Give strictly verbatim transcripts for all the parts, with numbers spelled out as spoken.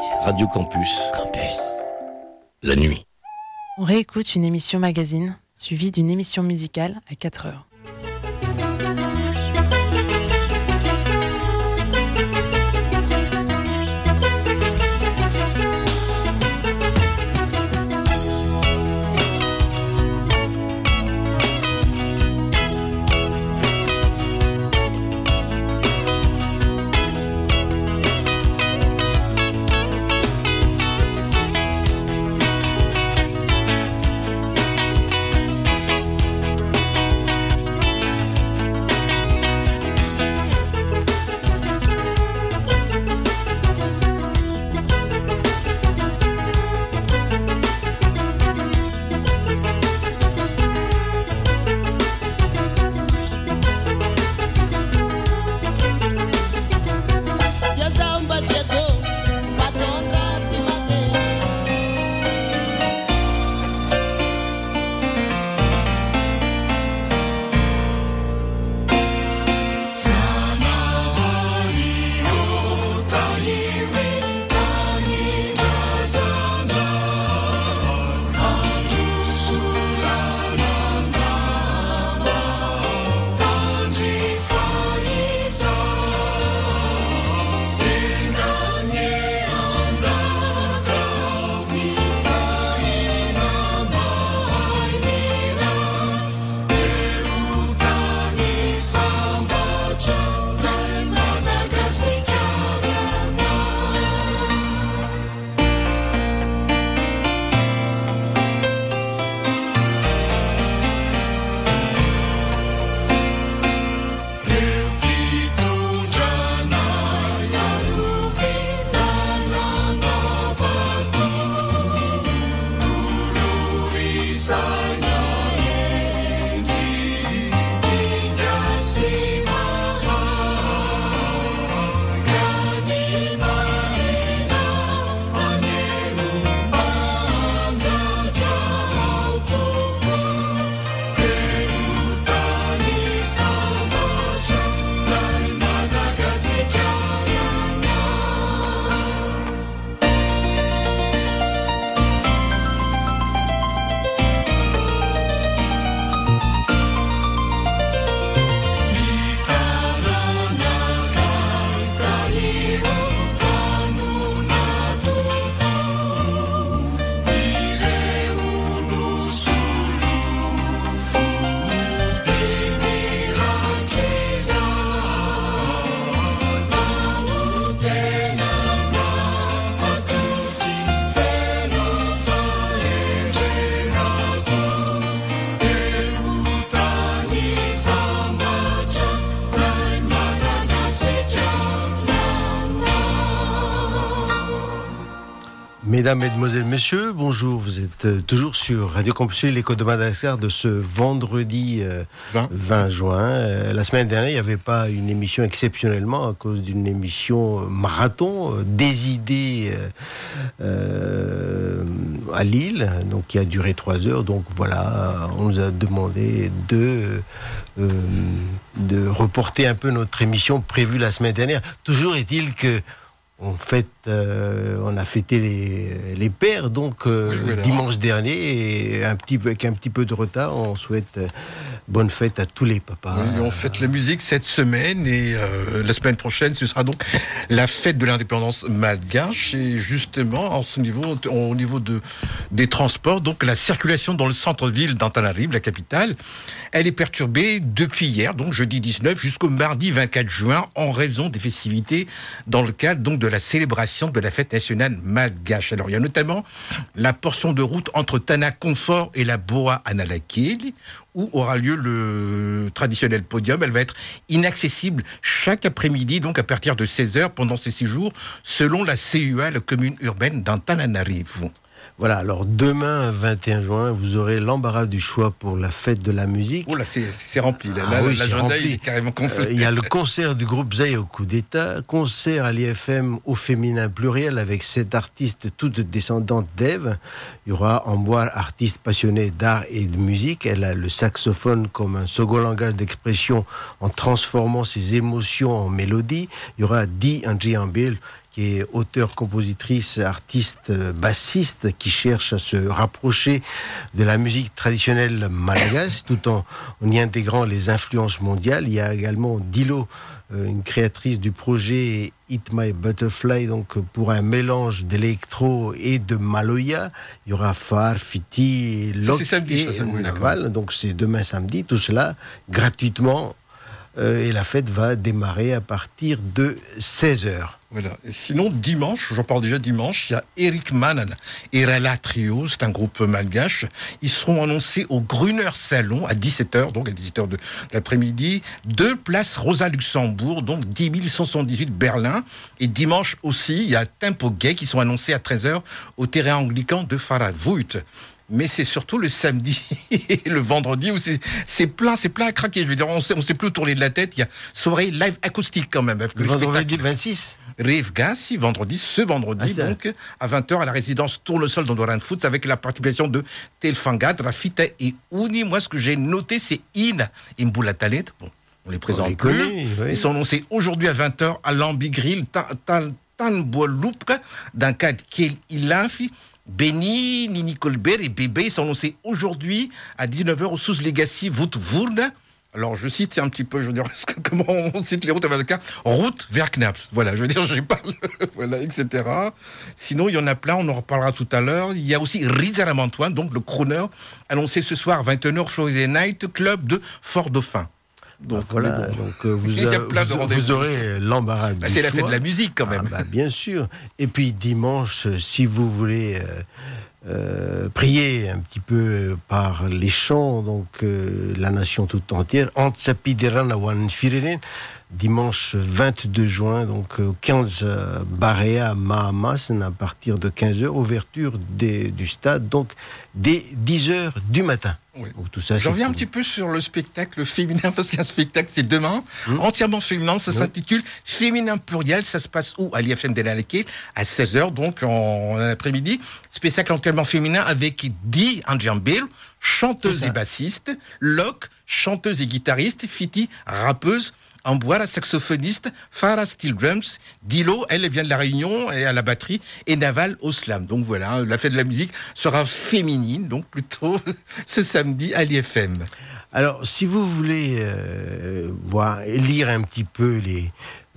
Radio Campus. Campus. La nuit. On réécoute une émission magazine, suivie d'une émission musicale à quatre heures. Mesdames, Mesdemoiselles, Messieurs, bonjour. Vous êtes euh, toujours sur Radio Campus, l'écho de Madagascar de ce vendredi euh, vingt. vingt juin. Euh, la semaine dernière, il n'y avait pas une émission exceptionnellement à cause d'une émission marathon, euh, des idées euh, euh, à Lille, donc qui a duré trois heures. Donc voilà, on nous a demandé de, euh, de reporter un peu notre émission prévue la semaine dernière. Toujours est-il que On, fête, euh, on a fêté les, les pères, donc euh, oui, voilà. dimanche dernier, et un petit, avec un petit peu de retard, on souhaite euh, bonne fête à tous les papas. Oui, on fête la musique cette semaine, et euh, la semaine prochaine, ce sera donc la fête de l'indépendance malgache, et justement, en ce niveau, au niveau de, des transports, donc la circulation dans le centre-ville d'Antananarive, la capitale, elle est perturbée depuis hier, donc jeudi dix-neuf, jusqu'au mardi vingt-quatre juin, en raison des festivités dans le cadre donc de la célébration de la fête nationale malgache. Alors il y a notamment la portion de route entre Tana Confort et la Boa Analakeli, où aura lieu le traditionnel podium. Elle va être inaccessible chaque après-midi, donc à partir de seize heures pendant ces six jours, selon la C U A, la commune urbaine d'Antananarivo. Voilà, alors demain, vingt et un juin, vous aurez l'embarras du choix pour la fête de la musique. Oh là, c'est, c'est rempli. Là, ah là, oui, l'agenda est carrément complet. Il euh, y a le concert du groupe Zay au coup d'État, concert à l'I F M au féminin pluriel avec sept artistes, toutes descendantes d'Ève. Il y aura en bois artiste passionné d'art et de musique. Elle a le saxophone comme un second langage d'expression en transformant ses émotions en mélodie. Il y aura Di Andriambil, qui est auteure, compositrice, artiste, bassiste, qui cherche à se rapprocher de la musique traditionnelle malagasse, tout en, en y intégrant les influences mondiales. Il y a également Dilo, euh, une créatrice du projet Eat My Butterfly, donc pour un mélange d'électro et de maloya. Il y aura Far, Fiti, Lok et Naval. Donc c'est demain samedi, tout cela gratuitement. Euh, et la fête va démarrer à partir de seize heures. Voilà. Et sinon, dimanche, j'en parle déjà dimanche, il y a Eric Mann et Rela Trio, c'est un groupe malgache. Ils seront annoncés au Gruner Salon à dix-sept heures, donc à dix-sept heures de l'après-midi, deux place Rosa Luxembourg, donc dix mille cent soixante-dix-huit Berlin. Et dimanche aussi, il y a Tempo Gay qui sont annoncés à treize heures au terrain anglican de Faravut. Mais c'est surtout le samedi et le vendredi où c'est, c'est plein, c'est plein à craquer. Je veux dire, on sait, on sait plus où tourner de la tête. Il y a soirée live acoustique quand même. Le, le vendredi vingt-six Rive Gassi, vendredi, ce vendredi, ah, donc, à vingt heures à la résidence Tournesol dans Doran Foot avec la participation de Telfangad, Rafita et Ouni. Moi, ce que j'ai noté, c'est In et Mboula Talet. Bon, on les présente on les plus. Connaît, oui. Ils sont annoncés aujourd'hui à vingt heures à l'Ambigrill, Tanboaloupka, d'un cadre qu'il a fait. Benny, Nini Colbert et Bébé sont annoncés aujourd'hui à dix-neuf heures au Sous Legacy Voutvourne. Alors, je cite un petit peu, je veux dire, comment on cite les routes avec le cas. Route vers Knaps. Voilà, je veux dire, j'ai pas le, voilà, et cetera. Sinon, il y en a plein, on en reparlera tout à l'heure. Il y a aussi Rizal Antoine, donc le crooner, annoncé ce soir à vingt et une heures, Florida Night Club de Fort-Dauphin. Donc, voilà, bon. donc euh, vous, a, vous, vous aurez l'embarras du bah, c'est choix. La fête de la musique quand même. Ah, bah, bien sûr. Et puis dimanche, si vous voulez euh, euh, prier un petit peu par les chants, donc euh, la nation toute entière, dimanche vingt-deux juin, donc au quinze Barea Mahamas, à partir de quinze heures, ouverture des, du stade, donc dès dix heures du matin. Oui. Tout ça, je reviens un petit peu sur le spectacle féminin, parce qu'un spectacle, c'est demain, mmh. entièrement féminin, ça mmh. s'intitule Féminin Pluriel, ça se passe où? À l'I F M de l'Aleke, à seize heures, donc en, en après-midi. Spectacle entièrement féminin avec Di Andjambel, chanteuse et bassiste, Lok, chanteuse et guitariste, Fiti, rappeuse, Amboire, saxophoniste, Farah Steel Drums, Dilo, elle vient de la Réunion et à la batterie, et Naval au slam. Donc voilà, la fête de la musique sera féminine, donc plutôt ce samedi à l'I F M. Alors, si vous voulez euh, voir, lire un petit peu les,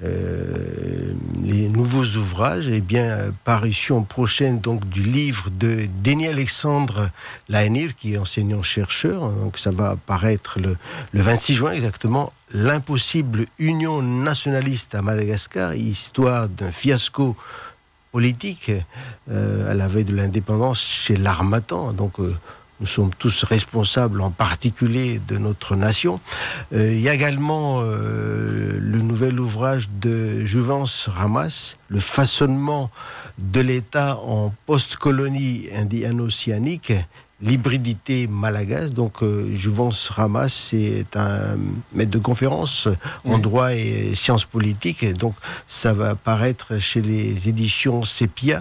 euh, les nouveaux ouvrages, eh bien, parution prochaine donc du livre de Denis Alexandre Lahenir, qui est enseignant-chercheur. Donc, ça va apparaître le, le vingt-six juin exactement. L'impossible union nationaliste à Madagascar, histoire d'un fiasco politique euh, à la veille de l'indépendance chez l'Harmattan. Donc, euh, nous sommes tous responsables, en particulier de notre nation. Euh, il y a également euh, le nouvel ouvrage de Jouvence Ramas, Le façonnement de l'État en post-colonie indiano-océanique, l'hybridité malagasse. Donc, euh, Jouvence Ramas, c'est un maître de conférence oui. en droit et sciences politiques. Et donc, ça va apparaître chez les éditions Sepia.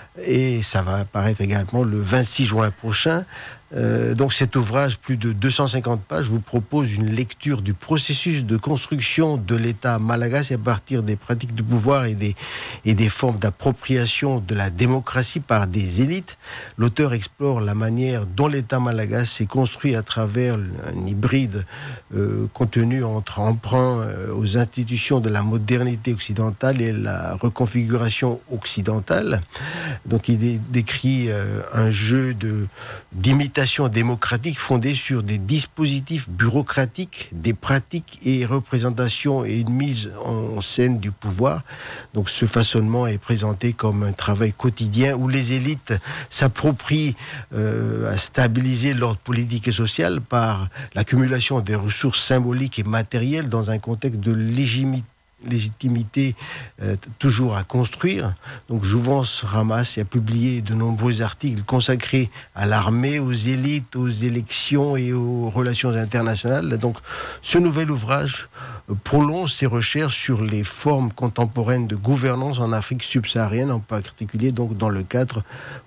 Et ça va apparaître également le vingt-six juin prochain. Euh, donc cet ouvrage, plus de deux cent cinquante pages, vous propose une lecture du processus de construction de l'État malagasse à partir des pratiques du pouvoir et des, et des formes d'appropriation de la démocratie par des élites. L'auteur explore la manière dont l'État malagasse s'est construit à travers un hybride euh, contenu entre emprunt euh, aux institutions de la modernité occidentale et la reconfiguration occidentale. Donc il décrit euh, un jeu de, d'imitation démocratique fondée sur des dispositifs bureaucratiques, des pratiques et représentations et une mise en scène du pouvoir. Donc ce façonnement est présenté comme un travail quotidien où les élites s'approprient euh, à stabiliser l'ordre politique et social par l'accumulation des ressources symboliques et matérielles dans un contexte de légitimité légitimité euh, toujours à construire. Donc Jouvence Ramas a publié de nombreux articles consacrés à l'armée, aux élites, aux élections et aux relations internationales. Donc ce nouvel ouvrage euh, prolonge ses recherches sur les formes contemporaines de gouvernance en Afrique subsaharienne, en particulier donc dans le cadre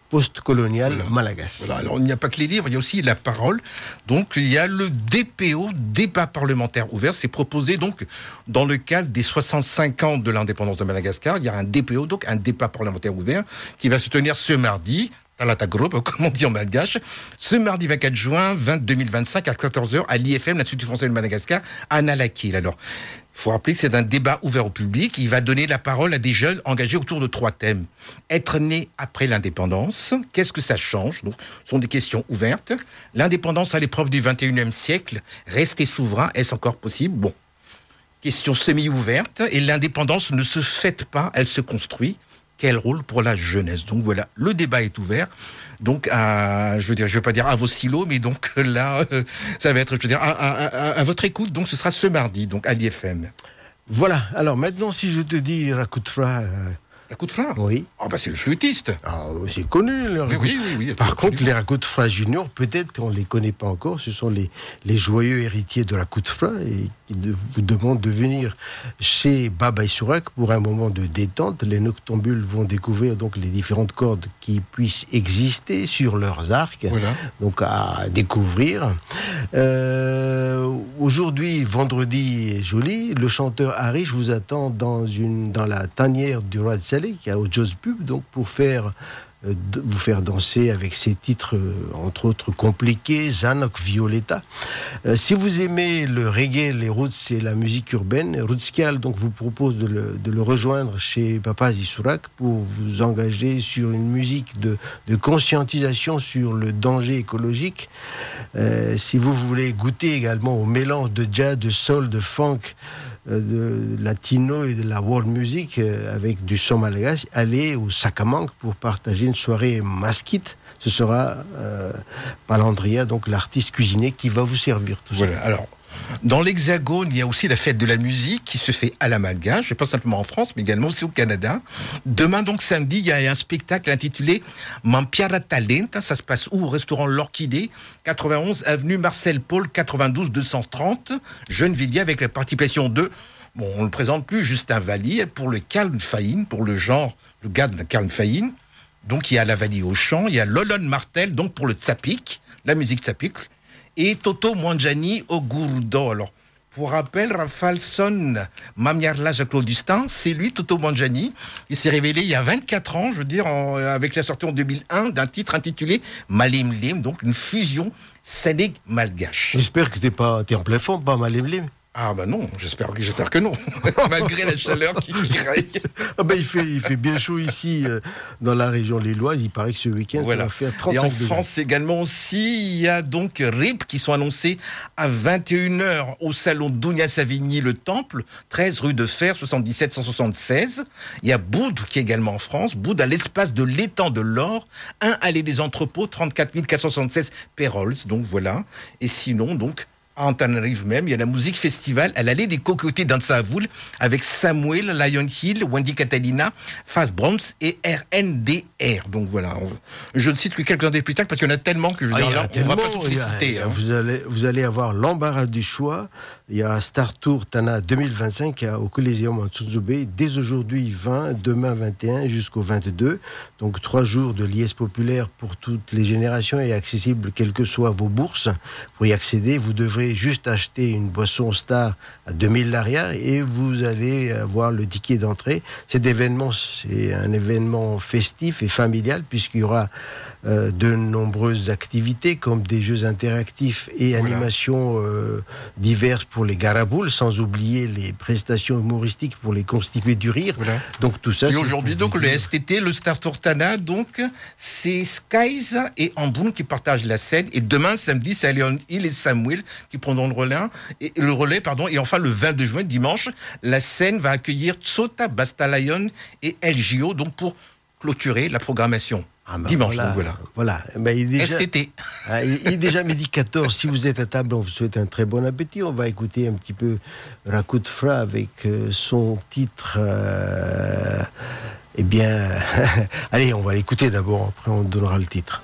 post-colonial voilà. malagasy. Voilà. Alors, il n'y a pas que les livres, il y a aussi la parole. Donc, il y a le D P O, débat parlementaire ouvert. C'est proposé donc dans le cadre des soixante-cinq ans de l'indépendance de Madagascar. Il y a un D P O, donc un débat parlementaire ouvert, qui va se tenir ce mardi, à la Group, comme on dit en malgache, ce mardi vingt-quatre juin deux mille vingt-cinq à quatorze heures à l'I F M, l'Institut français de Madagascar, à Nalakil. Alors, il faut rappeler que c'est un débat ouvert au public. Il va donner la parole à des jeunes engagés autour de trois thèmes. Être né après l'indépendance, qu'est-ce que ça change? Donc, ce sont des questions ouvertes. L'indépendance à l'épreuve du vingt et unième siècle, rester souverain, est-ce encore possible? Bon, question semi-ouverte. Et l'indépendance ne se fête pas, elle se construit. Quel rôle pour la jeunesse? Donc voilà, le débat est ouvert. Donc, à, je veux dire, je vais pas dire à vos stylos, mais donc là, euh, ça va être, je veux dire, à, à, à, à votre écoute. Donc, ce sera ce mardi, donc à l'I F M. Voilà. Alors maintenant, si je te dis Rakutfra. Euh... La coup de frein? Oui. Ah bah c'est le flûtiste. Ah, c'est connu. Les oui, oui, oui, oui. Par contre, les Rakutfra Junior, peut-être on ne les connaît pas encore. Ce sont les, les joyeux héritiers de Rakutfra et qui de, vous demandent de venir chez Baba Isurak pour un moment de détente. Les noctambules vont découvrir donc les différentes cordes qui puissent exister sur leurs arcs. Voilà. Donc à découvrir. Euh, aujourd'hui, vendredi est joli. Le chanteur Harish vous attend dans, une, dans la tanière du roi de Salé, qui a au Jaws Pub, donc pour faire euh, d- vous faire danser avec ses titres, euh, entre autres compliqués, Zanok, Violetta. Euh, si vous aimez le reggae, les roots et la musique urbaine, Rootskial donc vous propose de le, de le rejoindre chez Papa Isurak pour vous engager sur une musique de, de conscientisation sur le danger écologique. Euh, si vous voulez goûter également au mélange de jazz, de soul, de funk, de latino et de la world music euh, avec du son malagasy, allez au Sakamank pour partager une soirée masquite. Ce sera euh, Palandria, donc l'artiste cuisinier qui va vous servir tout voilà. ça. Alors, dans l'Hexagone, il y a aussi la fête de la musique qui se fait à la malgache, pas simplement en France, mais également aussi au Canada. Demain, donc samedi, il y a un spectacle intitulé Mampiara Talenta. Ça se passe où? Au restaurant L'Orchidée, quatre-vingt-onze avenue Marcel Paul, quatre-vingt-douze deux cent trente, Gennevilliers, avec la participation de, bon, on ne le présente plus, Justin Valli, pour le Calm Faïn, pour le genre, le gars de la Calm Faïn. Donc il y a la Valli au chant, il y a Lolon Martel, donc pour le tsapik, la musique tsapik, et Toto Mwanjani au Gourdo. Alors, pour rappel, Rafalson Mamiarla Jacques-Claudustin, c'est lui, Toto Mwanjani. Il s'est révélé il y a vingt-quatre ans, je veux dire, en, avec la sortie en deux mille un d'un titre intitulé Malim Lim, donc une fusion Sénég-Malgache. J'espère que t'es pas, t'es en plein fond, pas Malim Lim. Ah bah non, j'espère, j'espère que non, malgré la chaleur qui, qui règne. Ah bah il fait, il fait bien chaud ici, euh, dans la région lilloise. Il paraît que ce week-end, voilà. Ça va faire Et trente-cinq en degrés. France également aussi, il y a donc R I P qui sont annoncés à vingt et une heures au salon Dounia Savigny, le Temple, treize rue de Fer, soixante-dix-sept cent soixante-seize. Il y a Boud qui est également en France, Boud à l'espace de l'étang de l'Or, un allée des entrepôts, trente-quatre mille quatre cent soixante-seize Pérols, donc voilà. Et sinon, donc, en Tenerife même, il y a la musique festival à l'allée des Cocotiers d'Ansavoul avec Samuel, Lionhill, Wendy Catalina, Fast Browns et R N D R. Donc voilà, on, je ne cite que quelques-uns des spectacles parce qu'il y en a tellement que je Ah, veux il y dire, en a là, on tellement, ne va pas tous les il y a- citer. Hein. Vous allez, vous allez avoir l'embarras du choix. Il y a Star Tour Tana deux mille vingt-cinq au Coliseum en Tsuzubé, dès aujourd'hui vingt, demain vingt et un jusqu'au vingt-deux. Donc trois jours de liesse populaire pour toutes les générations et accessible quelles que soient vos bourses. Pour y accéder, vous devrez juste acheter une boisson Star à deux mille larias et vous allez avoir le ticket d'entrée. Cet événement, c'est un événement festif et familial puisqu'il y aura euh, de nombreuses activités comme des jeux interactifs et Voilà. animations euh, diverses pour les garaboules, sans oublier les prestations humoristiques pour les constitués du rire. Voilà. Donc tout ça. Et c'est aujourd'hui, pour donc, vous le dire- S T T, le Star Tour Tana, donc, c'est Skies et Amboun qui partagent la scène. Et demain, samedi, c'est Léon Hill et Samuel qui prendront le relais. Et, le relais, pardon. Et enfin, le vingt-deux juin, dimanche, la scène va accueillir Tsota, Basta Lion et L J O, donc, pour clôturer la programmation. Ah ben Dimanche, voilà, donc voilà. Voilà. Ben, il, est déjà, S T T. ah, il il est déjà midi quatorze. Si vous êtes à table, on vous souhaite un très bon appétit. On va écouter un petit peu Rakutfra avec euh, son titre. Euh, eh bien, allez, on va l'écouter d'abord. Après, on donnera le titre.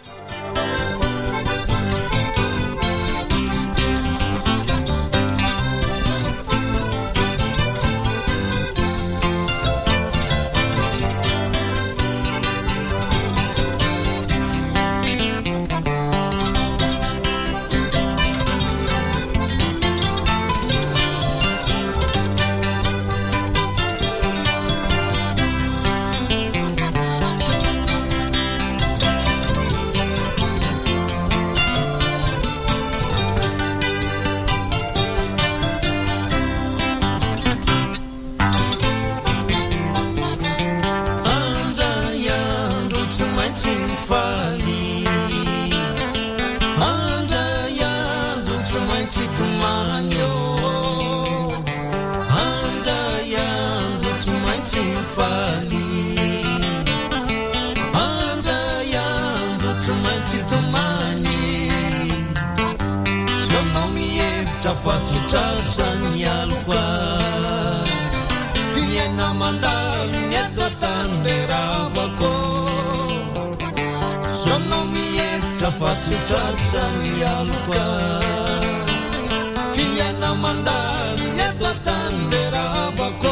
faly andraiandro tsy maintsy tomany ô andraiandro tsy maintsy faly andraiandro tsy maintsy tomany zanao mihevitra fa tsy trasany aloka fiaina mandalo eto tanderavako zanao mihevitra fa tsy trasany aloka fiaina mandalo eto tanderavako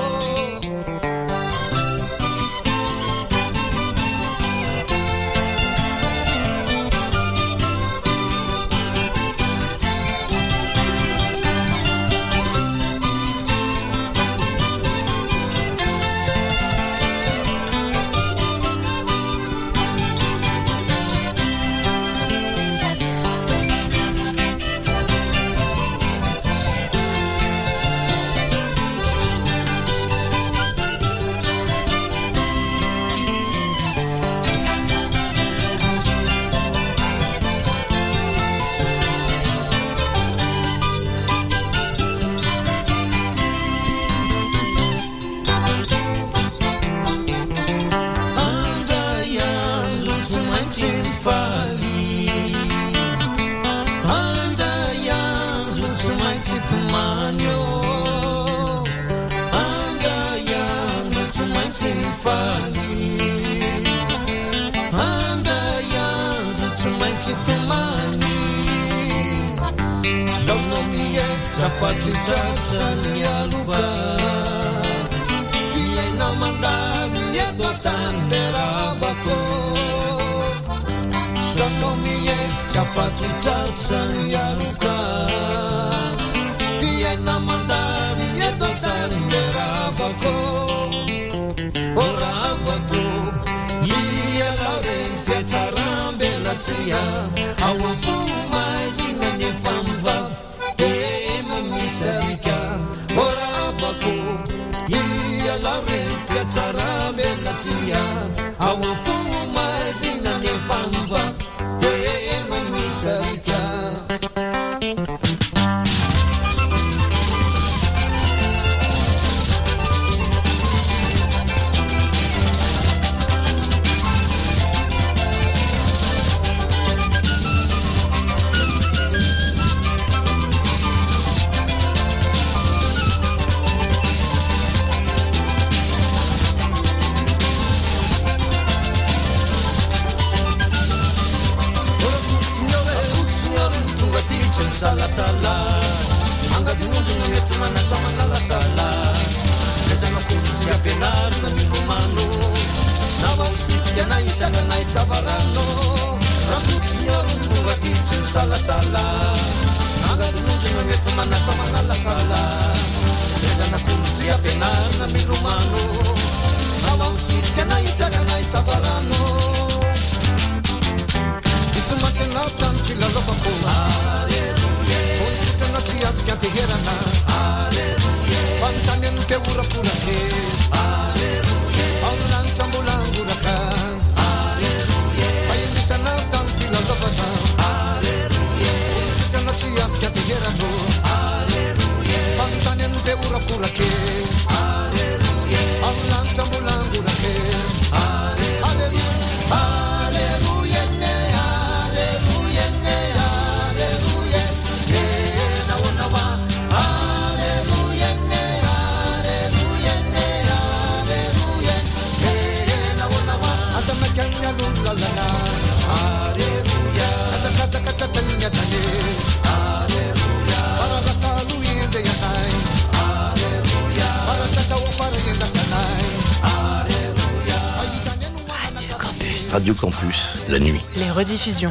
Faci trasany aloka fiaina mandalo eto tanderavako zanao mihevitra faci trasany aloka fiaina mandalo eto tanderavako oravako iala reny fiatsaram-belatsia ao am-pomazina nefamivavy sarika oravako iala reny fiatsaram-belatsia ao am-pomazina nefamivavy tena misarika salasala angadinonjona mety manasa manalasala sezanakolotsy ampianarina milomano navaositika na itsaganay savarano rakotsiorony tonga ty tsy misalasala angadinonjona mety manasa manalasala sezanakolotsy ampianarina milomano navaositika na itsaganay savarano isumatsenao tany filalovako Tia tegerana aleluya fantanen ke urakurake aleluya aulan tambulanguraka aleluya ayni sana tan filadavata aleluya tana tia tegerano aleluya fantanen ke urakurake aleluya aulan tambulangurake aleluya aleluya aleluya aleluya Alleluia, alleluia, alleluia, alleluia. Asa makanya lulalana. Alleluia. Asa kasa katanya tane. Alleluia. Para rasalu yenje yanai. Alleluia. Para tatawa para yenda sanai. Alleluia. Radio Campus. Radio Campus, la nuit. Les rediffusions.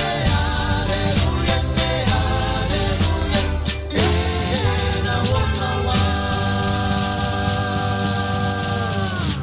Alleluia.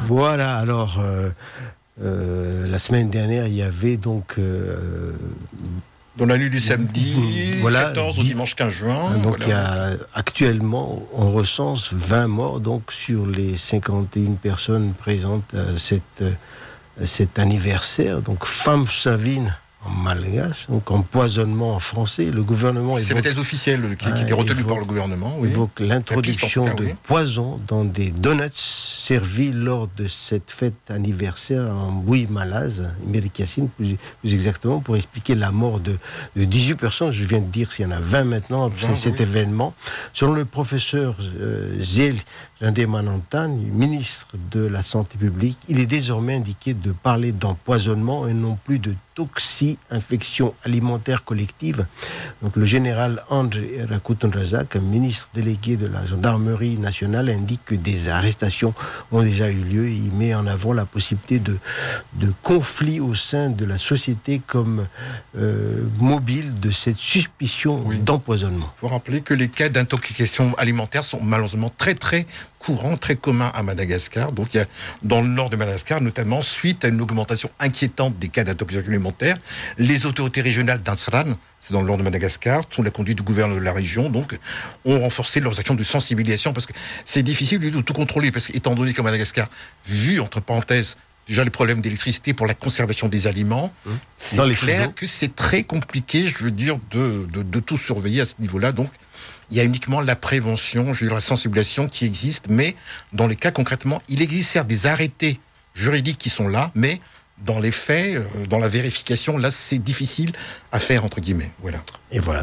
Voilà, alors, euh, euh, la semaine dernière, il y avait donc... Euh, Dans la nuit du samedi voilà, quatorze au dimanche quinze juin. Donc voilà. il y a, actuellement, on recense vingt morts donc, sur les cinquante et une personnes présentes à, cette, à cet anniversaire. Donc Fam Savine en malgache, donc empoisonnement en français. Le gouvernement C'est la thèse officielle qui, qui était retenue par le gouvernement. Oui. évoque l'introduction la piste, en tout cas, de oui. poison dans des donuts servis lors de cette fête anniversaire en Bouille Malaz, Méricassine, plus, plus exactement, pour expliquer la mort de, de dix-huit personnes. Je viens de dire qu'il y en a vingt maintenant après vingt, cet oui. événement. Selon le professeur euh, Ziel Jandemanantan, ministre de la Santé publique, il est désormais indiqué de parler d'empoisonnement et non plus de toxi-infection alimentaire collective. Donc, le général André Rakouton-Razak, ministre délégué de la gendarmerie nationale, indique que des arrestations ont déjà eu lieu. Il met en avant la possibilité de, de conflits au sein de la société comme euh, mobile de cette suspicion oui. d'empoisonnement. Il faut rappeler que les cas d'intoxication alimentaire sont malheureusement très très courants, très communs à Madagascar. Donc il y a dans le nord de Madagascar, notamment suite à une augmentation inquiétante des cas d'intoxication alimentaire, les autorités régionales d'Ansran, c'est dans le nord de Madagascar, sous la conduite du gouverneur de la région, donc ont renforcé leurs actions de sensibilisation parce que c'est difficile de tout contrôler parce qu'étant donné qu'à Madagascar, vu entre parenthèses déjà les problèmes d'électricité pour la conservation des aliments, mmh. c'est dans les clair frigos. Que c'est très compliqué, je veux dire, de, de, de tout surveiller à ce niveau-là. Donc il y a uniquement la prévention, je veux dire la sensibilisation qui existe, mais dans les cas concrètement, il existe certes des arrêtés juridiques qui sont là, mais dans les faits, euh, dans la vérification, là c'est difficile à faire entre guillemets. Voilà. Et voilà.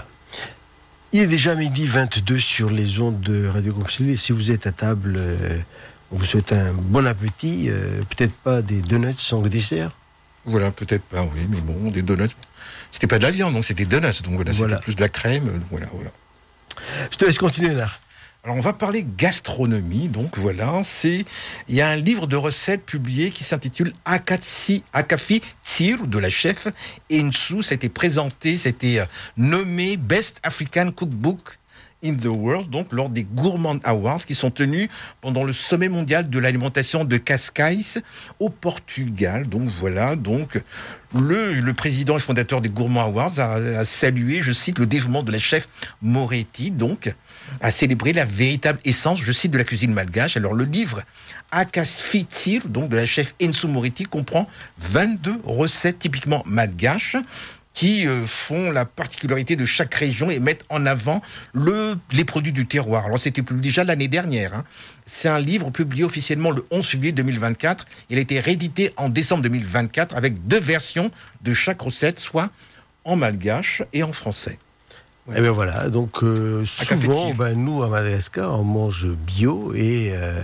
Il est déjà midi vingt-deux sur les ondes de Radio Campus Lille. Si vous êtes à table, euh, on vous souhaite un bon appétit. Euh, peut-être pas des donuts sans dessert. Voilà, peut-être pas, oui, mais bon, des donuts. C'était pas de la viande, donc c'était des donuts, donc voilà, voilà. C'était plus de la crème, donc voilà, voilà. Je te laisse continuer là. Alors on va parler gastronomie, donc voilà, c'est il y a un livre de recettes publié qui s'intitule Akatsi Akafi Tsir de la chef Ensu, c'était présenté, c'était nommé Best African Cookbook in the World, donc lors des Gourmand Awards qui sont tenus pendant le sommet mondial de l'alimentation de Cascais au Portugal. Donc voilà, donc le, le président et fondateur des Gourmand Awards a, a salué, je cite, le développement de la chef Moretti, donc a célébré la véritable essence, je cite, de la cuisine malgache. Alors le livre Akafi Tsir, donc de la chef Ensu Moretti, comprend vingt-deux recettes typiquement malgaches qui euh, font la particularité de chaque région et mettent en avant le, les produits du terroir. Alors c'était publié déjà l'année dernière. Hein. C'est un livre publié officiellement le onze février deux mille vingt-quatre. Il a été réédité en décembre deux mille vingt-quatre avec deux versions de chaque recette, soit en malgache et en français. Ouais. Et bien voilà, donc euh, souvent, ben, nous à Madagascar, on mange bio et... Euh,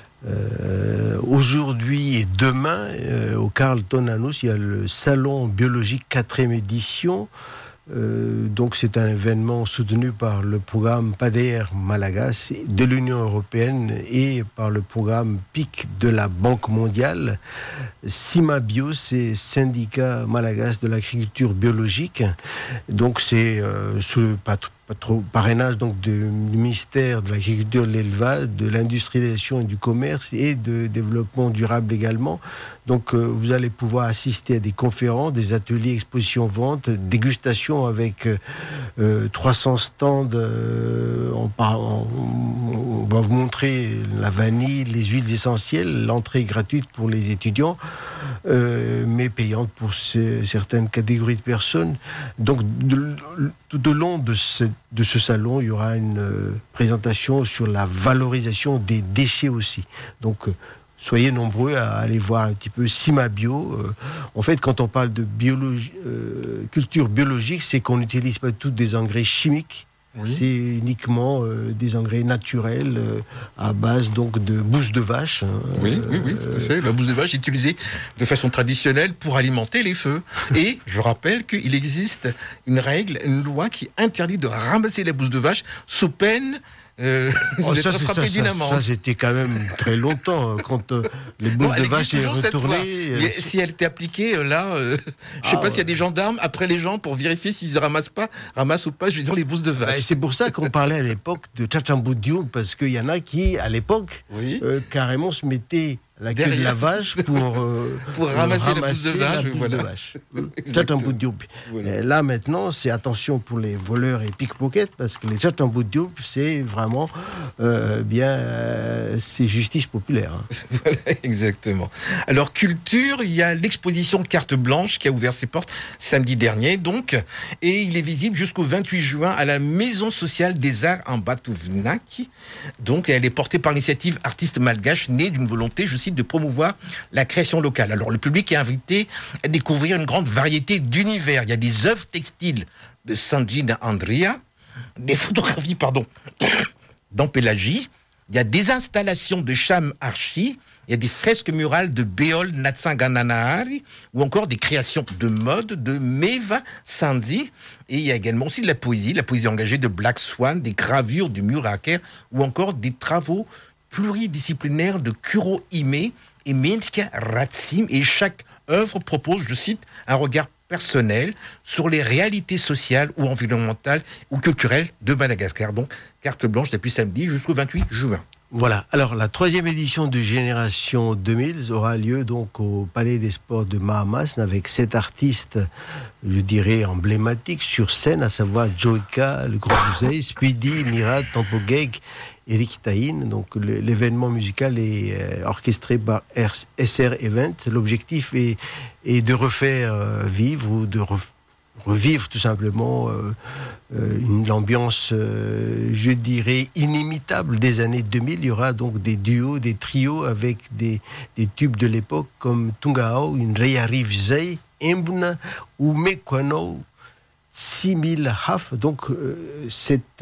Euh, aujourd'hui et demain, euh, au Carlton House, il y a le salon biologique quatrième édition. Euh, donc c'est un événement soutenu par le programme P A D R Malagas de l'Union européenne et par le programme P I C de la Banque mondiale. Simabio, c'est syndicat malagas de l'agriculture biologique. Donc c'est euh, sous le patron parrainage donc de, du ministère de l'Agriculture, de l'Élevage, de l'Industrialisation et du Commerce et de Développement durable également. Donc euh, vous allez pouvoir assister à des conférences, des ateliers, expositions, ventes, dégustations avec euh, trois cents stands. Euh, on, on, on va vous montrer la vanille, les huiles essentielles. L'entrée est gratuite pour les étudiants, euh, mais payante pour ces, certaines catégories de personnes. Donc de, tout au long de ce, de ce salon, il y aura une euh, présentation sur la valorisation des déchets aussi. Donc, euh, soyez nombreux à aller voir un petit peu Simabio. Euh, en fait, quand on parle de biologie, euh, culture biologique, c'est qu'on n'utilise pas tous des engrais chimiques. Oui. C'est uniquement euh, des engrais naturels euh, à base donc de bouse de vache. Hein, oui, euh, oui, oui, tout à fait. La bouse de vache est utilisée de façon traditionnelle pour alimenter les feux. Et je rappelle qu'il existe une règle, une loi qui interdit de ramasser la bouse de vache sous peine Euh, oh, ça, ça, ça, ça, c'était quand même très longtemps quand euh, les boules bon, de vache étaient retournées. Euh, si elle était appliquée, là, euh, je ne sais ah, pas ouais. s'il y a des gendarmes après les gens pour vérifier s'ils ne ramassent pas, ramassent ou pas, je veux dire, les boules de vache. Bah, c'est pour ça qu'on parlait à l'époque de Tchatchamboudiou, parce qu'il y en a qui, à l'époque, oui. euh, carrément se mettaient la queue de la vache pour, euh, pour ramasser, ramasser la bouse de vache. Voilà. De vache. Voilà. Là maintenant, c'est attention pour les voleurs et pickpockets parce que les Tchatamboudioup, c'est vraiment euh, bien, euh, c'est justice populaire. Hein. Voilà, exactement. Alors culture, il y a l'exposition Carte Blanche qui a ouvert ses portes samedi dernier, donc, et il est visible jusqu'au vingt-huit juin à la Maison sociale des arts en Batouvnak. Donc, elle est portée par l'initiative Artistes Malgaches, née d'une volonté, je cite, de promouvoir la création locale. Alors, le public est invité à découvrir une grande variété d'univers. Il y a des œuvres textiles de Sanjina Andria, des photographies, pardon, d'Ampélagie, il y a des installations de Cham Archi, il y a des fresques murales de Beol Natsangananahari, ou encore des créations de mode de Meva Sanzi, et il y a également aussi de la poésie, la poésie engagée de Black Swan, des gravures du Muraker, ou encore des travaux pluridisciplinaires de Kuro Ime et Mentka Ratsim, et chaque œuvre propose, je cite, un regard personnel sur les réalités sociales ou environnementales ou culturelles de Madagascar. Donc, carte blanche depuis samedi jusqu'au vingt-huit juin. Voilà. Alors, la troisième édition de Génération deux mille aura lieu donc au Palais des Sports de Mahamas avec sept artistes, je dirais, emblématiques sur scène, à savoir Joyka, le Grand Musée, Speedy, Mirat, Tampogeg, Eric Tahin. Donc, l'événement musical est euh, orchestré par S R Event. L'objectif est, est de refaire euh, vivre ou de re- revivre tout simplement euh, euh, une ambiance, euh, je dirais, inimitable des années deux mille. Il y aura donc des duos, des trios avec des, des tubes de l'époque comme Tungao, une Reyariv Zay, Mbna ou Mekwano, six mille Haf. Donc, euh, cette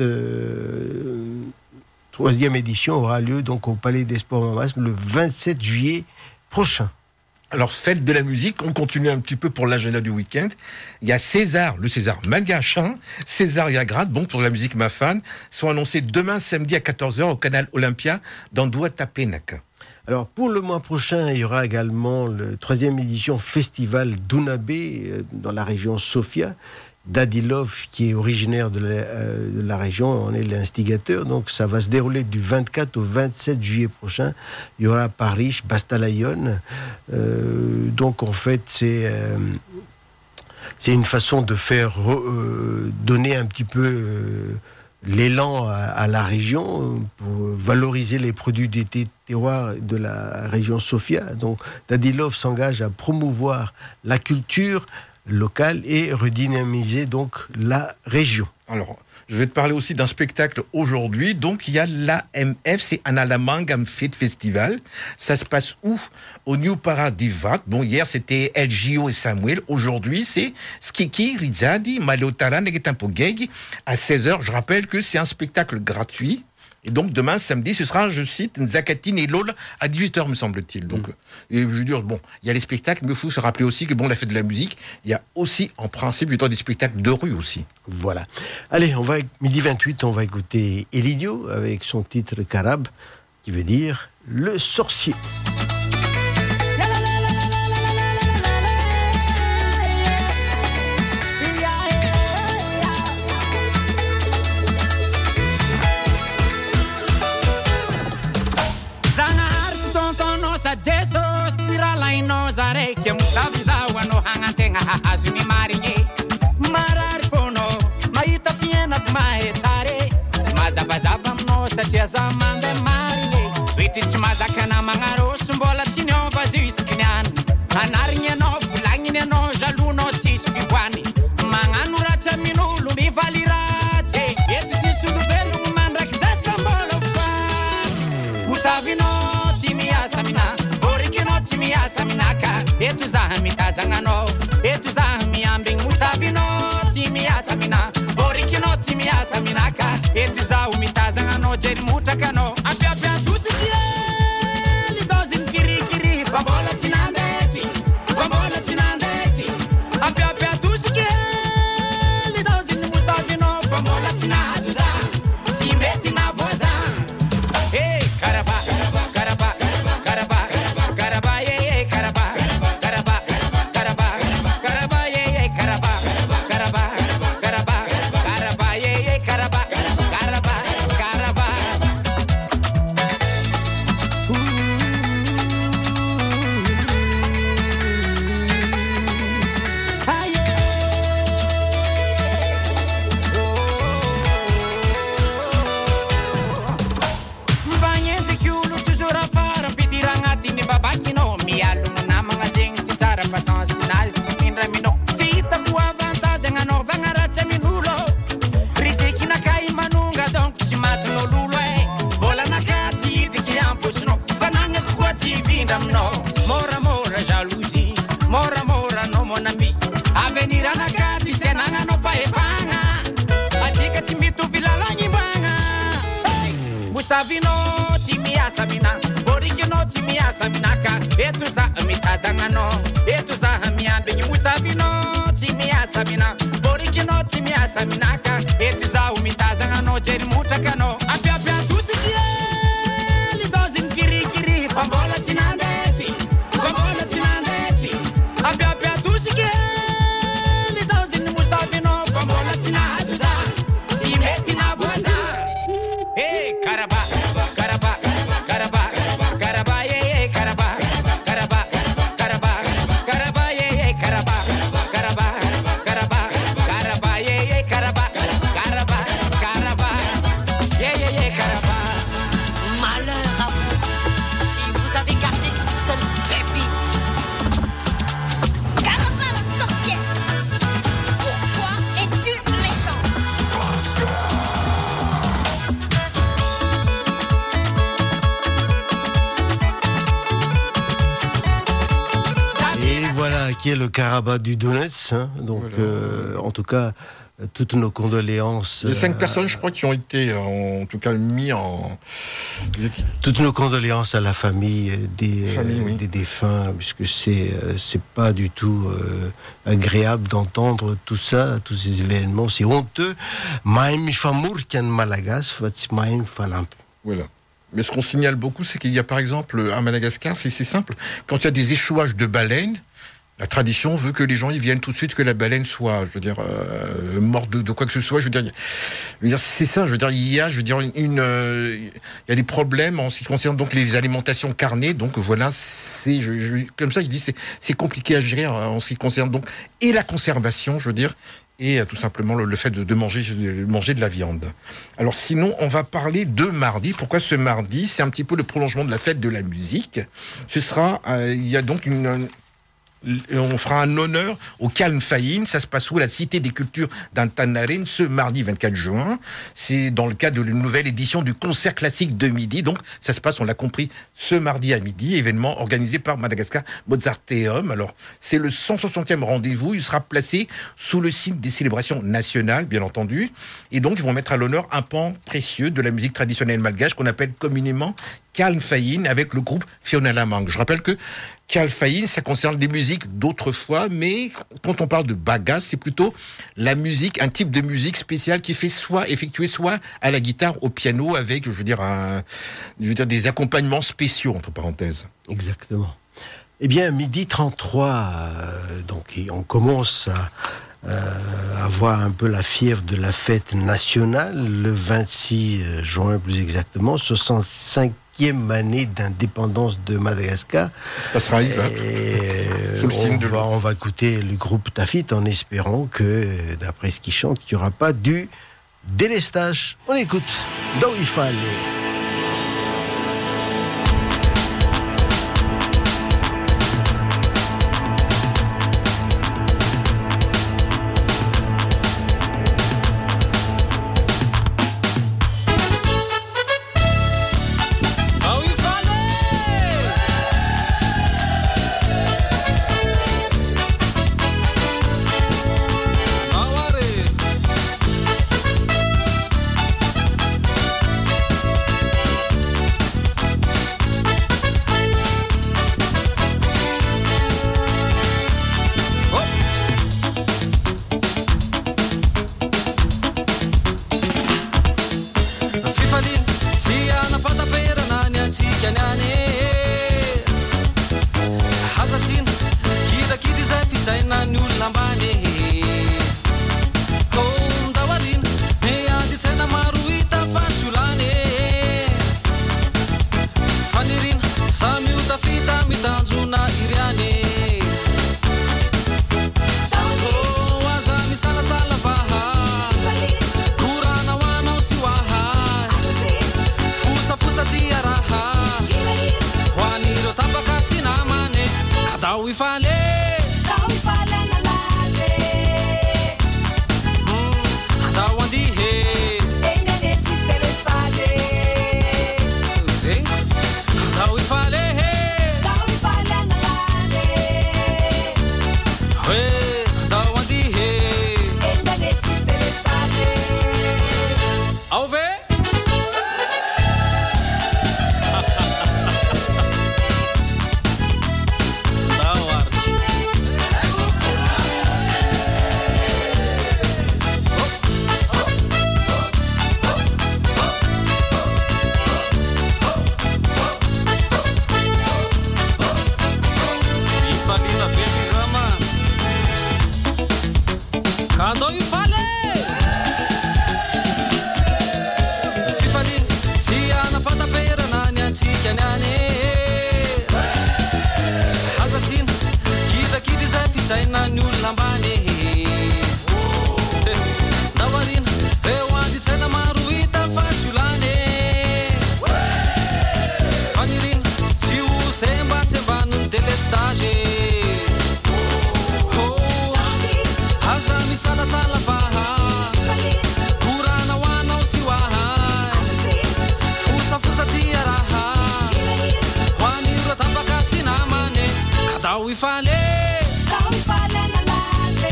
euh, troisième édition aura lieu donc au Palais des Sports Mamas le vingt-sept juillet prochain. Alors, fête de la musique, on continue un petit peu pour l'agenda du week-end. Il y a César, le César malgache, hein, César Yagrad, bon pour la musique Mafan, sont annoncés demain samedi à quatorze heures au canal Olympia dans Douatapenak. Alors, pour le mois prochain, il y aura également la troisième édition Festival d'Unabé euh, dans la région Sofia. Dadilov, qui est originaire de la, euh, de la région, en est l'instigateur. Donc, ça va se dérouler du vingt-quatre au vingt-sept juillet prochain. Il y aura Paris, Bastalayon. Euh, donc, en fait, c'est, euh, c'est une façon de faire euh, donner un petit peu euh, l'élan à, à la région pour valoriser les produits des terroirs de la région Sofia. Donc, Dadilov s'engage à promouvoir la culture locale et redynamiser donc la région. Alors, je vais te parler aussi d'un spectacle aujourd'hui. Donc, il y a l'A M F, c'est Analamangam Fit Festival. Ça se passe où? Au New Paradivat. Bon, hier, c'était El Gio et Samuel. Aujourd'hui, c'est Skiki, Rizadi, Malotaran et Getampogeg à seize heures. Je rappelle que c'est un spectacle gratuit. Et donc, demain, samedi, ce sera, je cite, Nzakatine et Lol à dix-huit heures, me semble-t-il. Donc, mmh. Et je veux dire, bon, il y a les spectacles, mais il faut se rappeler aussi que, bon, la fête de la musique, il y a aussi, en principe, du temps des spectacles de rue aussi. Voilà. Allez, on va, midi vingt-huit, on va écouter Elidio avec son titre Karab, qui veut dire Le Sorcier. Jesus tiralaino zareke musavizawa no hangantenga hazuni marinye marari fono maita fiena mahetare chimaza bazaba no satia zamande marinye twiti chimaza kana mangaro sumbola tinyo bazisknyan anarinye no bulangine no jaluno tisfivani manganu racha minulu mi valirate yetu tisulu velu mandra kizasa mbolo fa musavino timia samina Timia saminaka, etu zahamita zangano, etu zahamiambing musabino, timia samina, borikino timia saminaka, etu zahumita zangano, jeri mutakano. Savino, Timia Sabina, Borikino, Timia Sabinaka, Etusa, Amitazangano, Etusa, Hamia, Benu Savino, Timia Sabina, Borikino, Timia Sabinaka, Etusa, Umitazangano, Jerimutakano, Apia Tusikia, Lidozin Kirikiri, Pambola Tinandeti, Pambola Tinandeti, Apia Tusikia, Lidozin Musavino, Pambola Tinazuza, Simetina Buaza. Hey, Karaba, Karaba, Karaba, Karaba, yeah, Karaba, Karaba, Karaba, Karaba, yeah, Karaba, Karaba, Karaba, Karaba, yeah, Karaba, Karaba, Karaba, yeah, yeah, Karaba. Malheur à vous, si vous avez gardé une seule pépite. Karaba la sorcière, pourquoi es-tu méchant? Et voilà qui est le Karaba du Donetsk. Hein. Donc, Voilà. euh, en tout cas, euh, toutes nos condoléances. Il y a cinq euh, personnes, je crois, qui ont été, euh, en tout cas, mis en. Toutes nos condoléances à la famille des, Famille, euh, oui. des défunts, puisque c'est euh, c'est pas du tout euh, agréable d'entendre tout ça, tous ces événements. C'est honteux. Maim famur kan malagas, fats maim fanamp. Voilà. Mais ce qu'on signale beaucoup, c'est qu'il y a par exemple à Madagascar, c'est c'est simple, quand il y a des échouages de baleines, la tradition veut que les gens ils viennent tout de suite que la baleine soit, je veux dire, euh, morte de, de quoi que ce soit. Je veux dire, je veux dire, c'est ça. Je veux dire, il y a, je veux dire, une, une euh, il y a des problèmes en ce qui concerne donc les alimentations carnées. Donc voilà, c'est, je, je, comme ça, je dis, c'est, c'est compliqué à gérer en ce qui concerne donc et la conservation, je veux dire. Et euh, tout simplement le, le fait de, de manger, de manger de la viande. Alors sinon, on va parler de mardi. Pourquoi ce mardi? C'est un petit peu le prolongement de la fête de la musique. Ce sera, euh, il y a donc une... une on fera un honneur au Calm Faïn. Ça se passe où? À la Cité des Cultures d'Antanarin, ce mardi vingt-quatre juin. C'est dans le cadre d'une nouvelle édition du concert classique de midi. Donc, ça se passe, on l'a compris, ce mardi à midi. Événement organisé par Madagascar Mozarteum. Alors, c'est le cent soixantième rendez-vous. Il sera placé sous le signe des célébrations nationales, bien entendu. Et donc, ils vont mettre à l'honneur un pan précieux de la musique traditionnelle malgache qu'on appelle communément Calm Faïn avec le groupe Fiona Lamang. Je rappelle que Calm Faïn, ça concerne des musiques d'autrefois, mais quand on parle de bagas, c'est plutôt la musique, un type de musique spéciale qui est fait soit effectué soit à la guitare, au piano, avec, je veux dire, un, je veux dire des accompagnements spéciaux entre parenthèses. Exactement. Eh bien, midi trente-trois, euh, donc on commence à euh, avoir un peu la fièvre de la fête nationale, le vingt-six juin plus exactement, soixante-cinquième année d'indépendance de Madagascar. Ça passera, il va. Et Sous le signe on, de va, on va écouter le groupe Tafit en espérant que, d'après ce qu'ils chantent, il n'y aura pas du délestage. On écoute Do il fallait. ifale Tao ifale na laze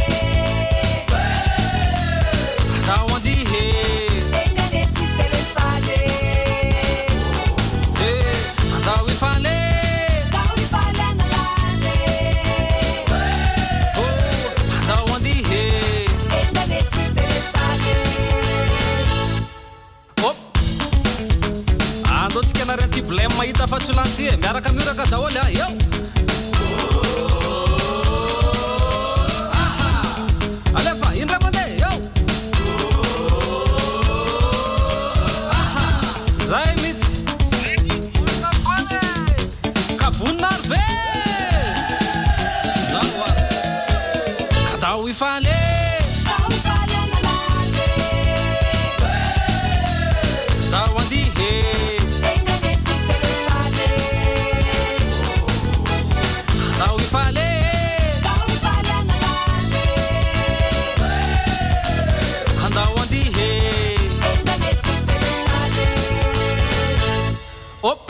Tao andihe Enganetis telestase Tao ifale Tao ifale na laze Tao andihe Enganetis telestase Hop Ando tsy kana rety problème mahita fahasolanty miaraka mioraka daholo ah eo Alefa indray mandeha eo Zay mitsy Ka voninary ve Zao azy Kadao ifale Tao ifale na laze Tao andihe Enganetis telestase Tao ifale Tao ifale na laze Andao andihe Enganetis telestase Hop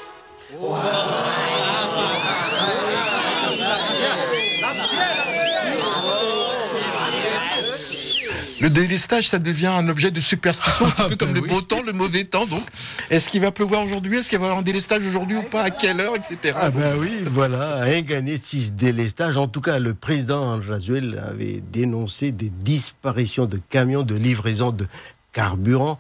Le délestage, ça devient un objet de superstition, un peu comme ben le oui. beau temps, le mauvais temps. Donc, est-ce qu'il va pleuvoir aujourd'hui? Est-ce qu'il va y avoir un délestage aujourd'hui ou pas? À quelle heure, et cetera. Ah ben oui, voilà, un Ganetis délestage. En tout cas, le président Razuel avait dénoncé des disparitions de camions de livraison de carburant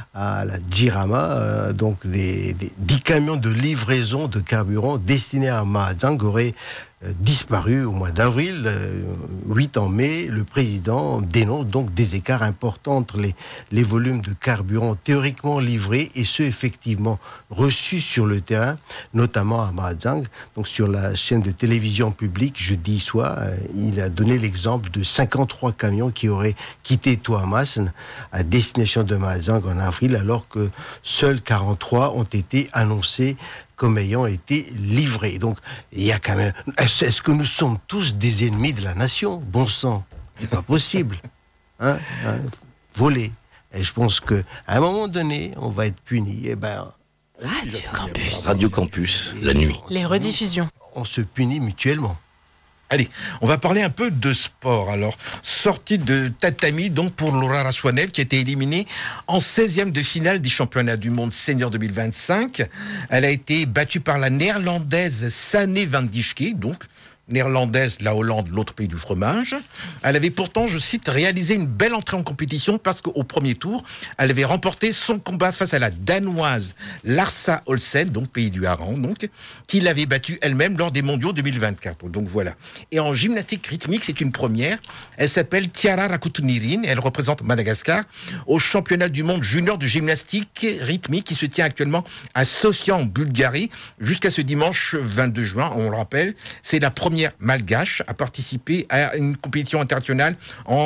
à la Djirama, euh, donc des, des dix camions de livraison de carburant destinés à Mahajang auraient euh, disparu au mois d'avril, euh, huit en mai. Le président dénonce donc des écarts importants entre les, les volumes de carburant théoriquement livrés et ceux effectivement reçus sur le terrain, notamment à Mahajang. Donc sur la chaîne de télévision publique, jeudi soir, euh, il a donné l'exemple de cinquante-trois camions qui auraient quitté Toamasn à destination de Mahajang en avril, alors que seuls quarante-trois ont été annoncés comme ayant été livrés. Donc, il y a quand même... Est-ce, est-ce que nous sommes tous des ennemis de la nation? Bon sang, c'est pas possible. Hein, hein, voler. Et je pense qu'à un moment donné, on va être puni. Et ben, Radio Campus. Radio Campus, la nuit. Les rediffusions. on se punit mutuellement. Allez, on va parler un peu de sport. Alors, sortie de tatami donc pour Laura Raswanel qui a été éliminée en seizième de finale des championnats du monde senior deux mille vingt-cinq. Elle a été battue par la néerlandaise Sanne van Dijke, donc néerlandaise, la Hollande, l'autre pays du fromage. Elle avait pourtant, je cite, réalisé une belle entrée en compétition parce qu'au premier tour, elle avait remporté son combat face à la Danoise Larsa Olsen, donc pays du hareng, donc, qui l'avait battue elle-même lors des mondiaux deux mille vingt-quatre. Donc voilà. Et en gymnastique rythmique, c'est une première. Elle s'appelle Tiara Rakutunirin. Elle représente Madagascar au championnat du monde junior de gymnastique rythmique qui se tient actuellement à Sofia en Bulgarie jusqu'à ce dimanche vingt-deux juin. On le rappelle, c'est la première malgache à participer à une compétition internationale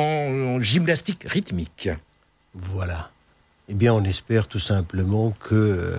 en gymnastique rythmique. Voilà. Eh bien, on espère tout simplement que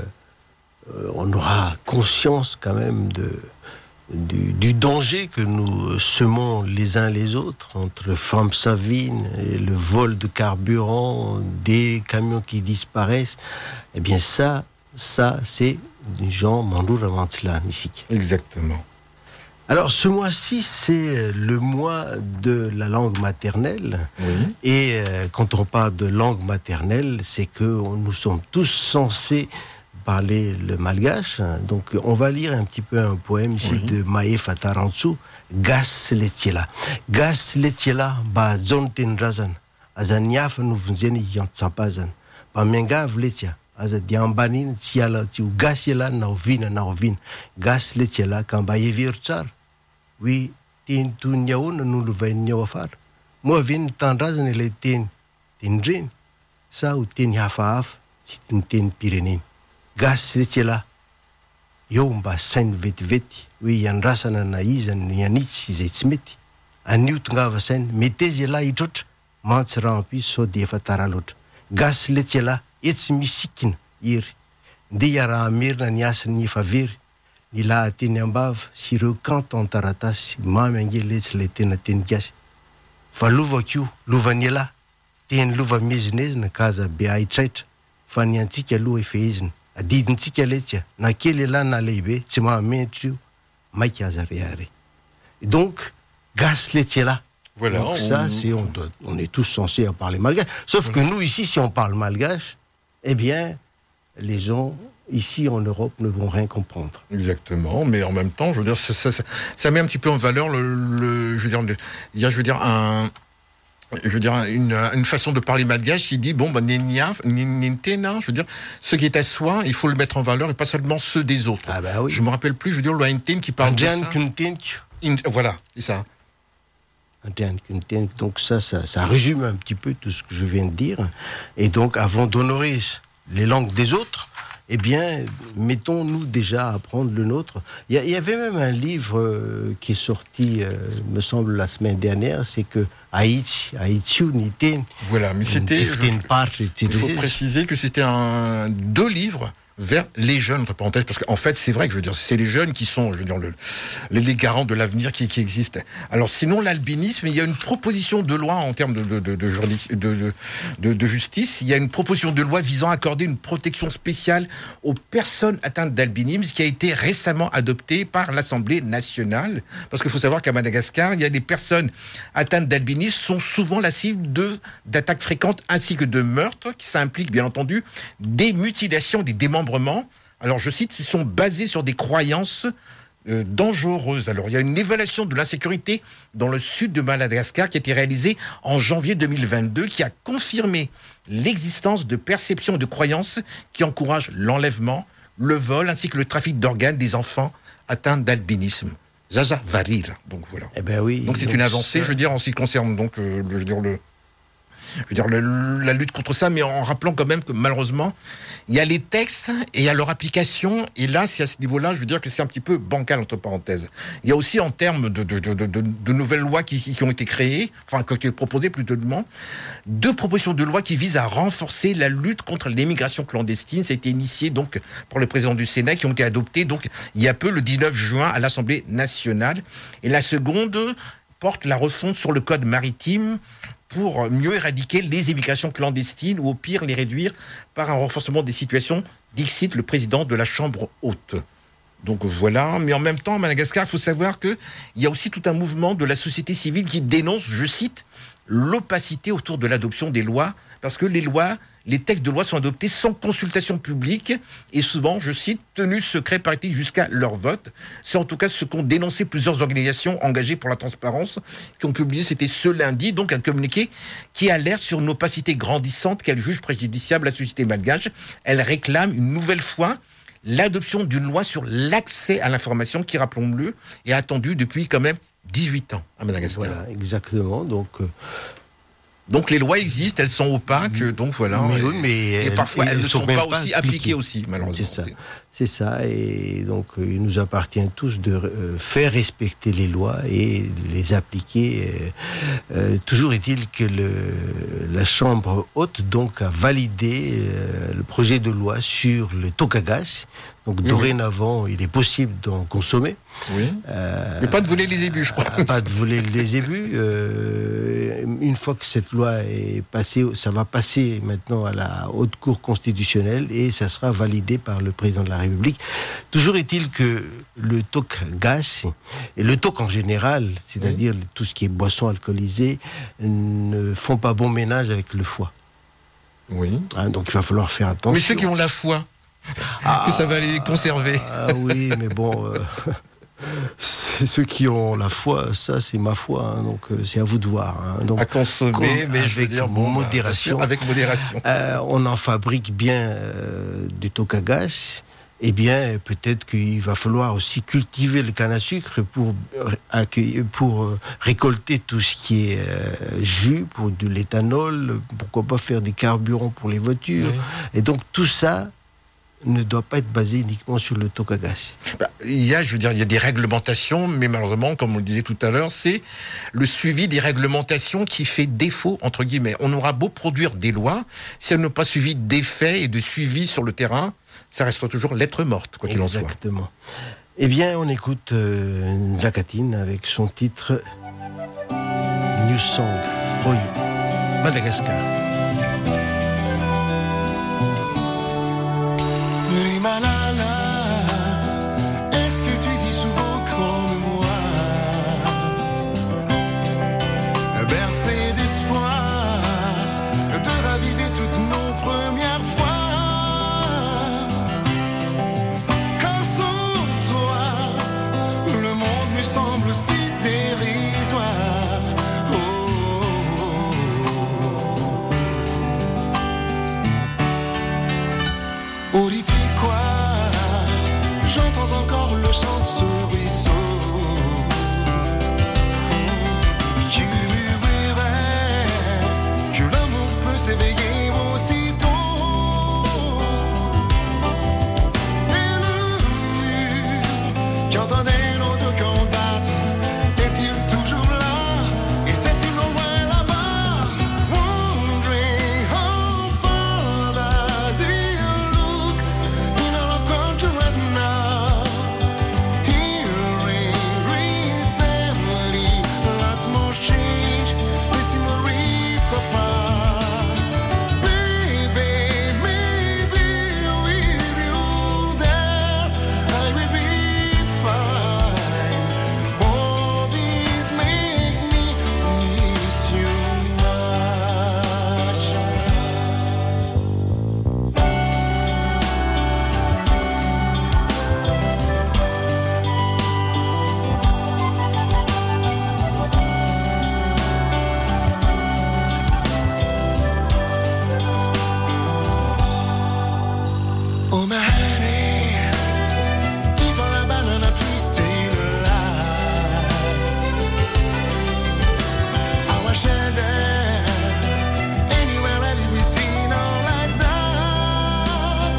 euh, on aura conscience quand même de, du, du danger que nous semons les uns les autres entre femmes savines et le vol de carburant, des camions qui disparaissent. Eh bien, ça, ça, c'est Jean Mandour Avantilan ici. Exactement. Alors, ce mois-ci, c'est le mois de la langue maternelle. Oui. Et euh, quand on parle de langue maternelle, c'est que nous sommes tous censés parler le malgache. Donc, on va lire un petit peu un poème ici oui. de Maïf Atarantsou, Gas Letiela. Gas Letiela, ba zontin razan. Azaniaf nous vunzeni yantsapazan. Ba menga vletia. Aza diambanin tiala tiu gasiela na ovina na ovina. Gas Letiela kan ba yevir tsar. Oui, tin tu nyauna nous le vain nyawafar. Moi vin tandrazan ele tin tindrin. Sa ou tin hafaf, tin tin pirenin. Gas Letiela. Yomba sain vet veti. Oui, yan rasana na izan yanitsi zetsmeti. Aniut ngava sain metezela idrot. Mants rampi so defa taralot. Gas Letiela ets misikin iri. Ndiyara amirna niasa ni faviri. Ni la ateny ambava sy ireo kanto an-taratasy mamy angeletsy ilay tena teny gasy. Fa lova kio, lova ny elahy, teny lova mezinezina ka aza be aitraitra, fa ny antsika aloha efa ezina. Adidintsika letsya, na kely elahy na lehibe, tsy mahamentra io, maika aza reare. Et donc, gas laitier-là. Voilà. Donc on... ça, c'est, on, doit, on est tous censés en parler malgache. Sauf voilà. que nous, ici, si on parle malgache, eh bien, les gens, ici en Europe, ne vont rien comprendre. Exactement, mais en même temps, je veux dire, ça, ça, ça, ça met un petit peu en valeur le, le je veux dire, le, il y a, je veux dire, un... Je veux dire, une, une façon de parler malgache qui dit, bon, ben, nenia, nintena, je veux dire, ce qui est à soi, il faut le mettre en valeur et pas seulement ceux des autres. Ah bah oui. Je me rappelle plus, je veux dire, le Inten qui parle de ça. In, voilà, c'est ça. Donc ça, ça, ça résume un petit peu tout ce que je viens de dire. Et donc, avant d'honorer les langues des autres, eh bien, mettons-nous déjà à apprendre le nôtre. Il y, y avait même un livre euh, qui est sorti, euh, me semble, la semaine dernière, c'est que Haïti, Haïti, Niten. Voilà, mais c'était. Je, il faut préciser que c'était un deux livres vers les jeunes, entre parenthèses, parce qu'en fait, c'est vrai que je veux dire, c'est les jeunes qui sont, je veux dire, le, les, les garants de l'avenir qui, qui existent. Alors, sinon, l'albinisme, il y a une proposition de loi en termes de, de, de, de, de, de, de justice. Il y a une proposition de loi visant à accorder une protection spéciale aux personnes atteintes d'albinisme qui a été récemment adoptée par l'Assemblée nationale. Parce qu'il faut savoir qu'à Madagascar, il y a des personnes atteintes d'albinisme sont souvent la cible de, d'attaques fréquentes ainsi que de meurtres, qui ça implique, bien entendu, des mutilations, des démembrements. Alors, je cite, ils sont basés sur des croyances euh, dangereuses. Alors, il y a une évaluation de l'insécurité dans le sud de Madagascar qui a été réalisée en janvier deux mille vingt-deux, qui a confirmé l'existence de perceptions et de croyances qui encouragent l'enlèvement, le vol, ainsi que le trafic d'organes des enfants atteints d'albinisme. Jaja Varir. Donc, voilà. Eh ben oui, donc, c'est donc une avancée, ça... je veux dire, en ce qui concerne donc, euh, le, je veux dire, le... Je veux dire, le, la lutte contre ça, mais en rappelant quand même que malheureusement, il y a les textes et il y a leur application. Et là, c'est à ce niveau-là, je veux dire que c'est un petit peu bancal, entre parenthèses. Il y a aussi en termes de, de, de, de, de, de nouvelles lois qui, qui ont été créées, enfin, qui ont été proposées plutôt, deux propositions de loi qui visent à renforcer la lutte contre l'immigration clandestine. Ça a été initié donc par le président du Sénat, qui ont été adoptées donc il y a peu, le dix-neuf juin, à l'Assemblée nationale. Et la seconde porte la refonte sur le code maritime pour mieux éradiquer les immigrations clandestines ou au pire les réduire par un renforcement des situations, dixit le président de la Chambre haute. Donc voilà, mais en même temps, à Madagascar, il faut savoir qu'il y a aussi tout un mouvement de la société civile qui dénonce, je cite, l'opacité autour de l'adoption des lois, parce que les lois, les textes de loi sont adoptés sans consultation publique et souvent, je cite, tenus secrets par été jusqu'à leur vote. C'est en tout cas ce qu'ont dénoncé plusieurs organisations engagées pour la transparence qui ont publié, c'était ce lundi, donc un communiqué qui alerte sur une opacité grandissante qu'elle juge préjudiciable à la société malgache. Elle réclame une nouvelle fois l'adoption d'une loi sur l'accès à l'information qui, rappelons-le, est attendue depuis quand même dix-huit ans à Madagascar. Voilà, exactement. Donc, euh... donc les lois existent, elles sont opaques, donc voilà. Mais, oui, mais et elles, parfois elles, elles ne sont, sont pas, pas aussi appliquées, appliquées aussi, malheureusement. C'est ça. C'est ça. Et donc il nous appartient tous de euh, faire respecter les lois et les appliquer. Euh, toujours est-il que le, la Chambre haute donc a validé euh, le projet de loi sur le tokagas. Donc, oui, dorénavant, oui. il est possible d'en consommer. Oui. Euh, Mais pas de voler les ébus, je crois. Pas de voler les ébus. Euh, une fois que cette loi est passée, ça va passer maintenant à la Haute Cour constitutionnelle et ça sera validé par le président de la République. Toujours est-il que le tokagas et le tok en général, c'est-à-dire oui. tout ce qui est boisson alcoolisée, ne font pas bon ménage avec le foie. Oui. Hein, donc, il va falloir faire attention. Mais ceux qui ont la foi, ah, que ça va les conserver. Ah oui, mais bon, euh, c'est ceux qui ont la foi, ça c'est ma foi, hein, donc euh, c'est à vous de voir. Hein, donc, à consommer, comme, mais je veux dire bon, modération. Bah, avec modération. Euh, on en fabrique bien euh, du tokagas. Eh bien, peut-être qu'il va falloir aussi cultiver le canne à sucre pour, accueillir, pour euh, récolter tout ce qui est euh, jus, pour de l'éthanol, pourquoi pas faire des carburants pour les voitures. Oui. Et donc tout ça ne doit pas être basé uniquement sur le tokagas. Bah, il y a, je veux dire, il y a des réglementations, mais malheureusement, comme on le disait tout à l'heure, c'est le suivi des réglementations qui fait défaut, entre guillemets. On aura beau produire des lois, si elles n'ont pas suivi d'effets et de suivi sur le terrain, ça restera toujours lettre morte, quoi qu'il en soit. Exactement. Eh bien, on écoute euh, Nzakatine avec son titre New Song for You, Madagascar. Rimalala, est-ce que tu vis souvent comme moi? Oritiqua, j'entends encore le chant de ce ruisseau qui murmurait que l'amour peut s'éveiller aussitôt. Et le mur qui entendait nos deux cœurs battre, est-il toujours là? Et c'est-il au loin là-bas? Wondering how far does it look in our country right now? Hearing recently lot more change, they seem to reach so far. Baby, maybe with you there, I will be fine. All these make me miss you much. Oh my honey, he's on a banana tree still alive. Our shelter, anywhere else we see no like that.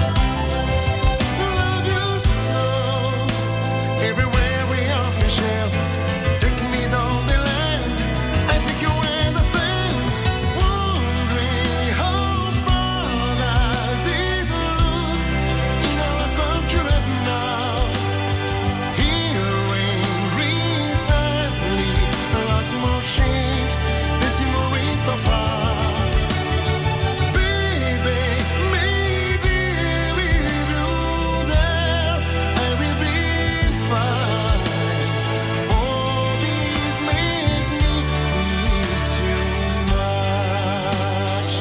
Love you so, everywhere we are fished. Take me down the land, I think you understand. Wondering how far does it look in our country right now? Hearing recently a lot more change, they seem to reach so far. Baby, maybe with you there, I will be fine. All these make me miss you much.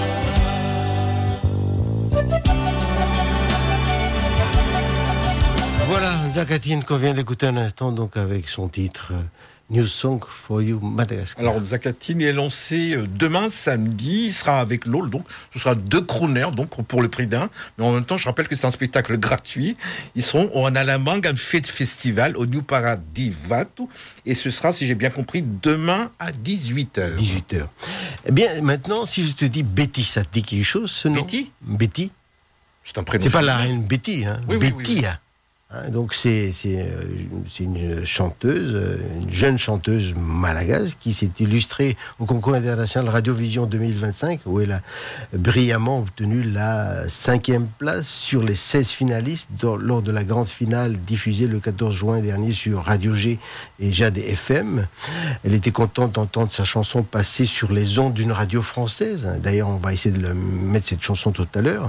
Voilà, Zakatine qu'on vient d'écouter un instant, donc avec son titre euh, New Song for You Madagascar. Alors, Zakatine est lancé euh, demain, samedi. Il sera avec l'O L, donc ce sera deux crooners, donc pour le prix d'un. Mais en même temps, je rappelle que c'est un spectacle gratuit. Ils seront en Alamang, un fête festival au New Paradis Vatu. Et ce sera, si j'ai bien compris, demain à dix-huit heures. dix-huit heures. Eh bien, maintenant, si je te dis Betty, ça te dit quelque chose, ce nom? Betty Betty. C'est un prénom. C'est pas la féminin. reine Betty, hein. Oui, oui, Betty. oui, oui. Hein. Hein, donc c'est c'est euh, c'est une chanteuse, euh, une jeune chanteuse malagasse qui s'est illustrée au concours international Radiovision deux mille vingt-cinq, où elle a brillamment obtenu la cinquième place sur les seize finalistes dans- lors de la grande finale diffusée le quatorze juin dernier sur Radio G et Jade F M. Elle était contente d'entendre sa chanson passer sur les ondes d'une radio française. D'ailleurs, on va essayer de le mettre cette chanson tout à l'heure.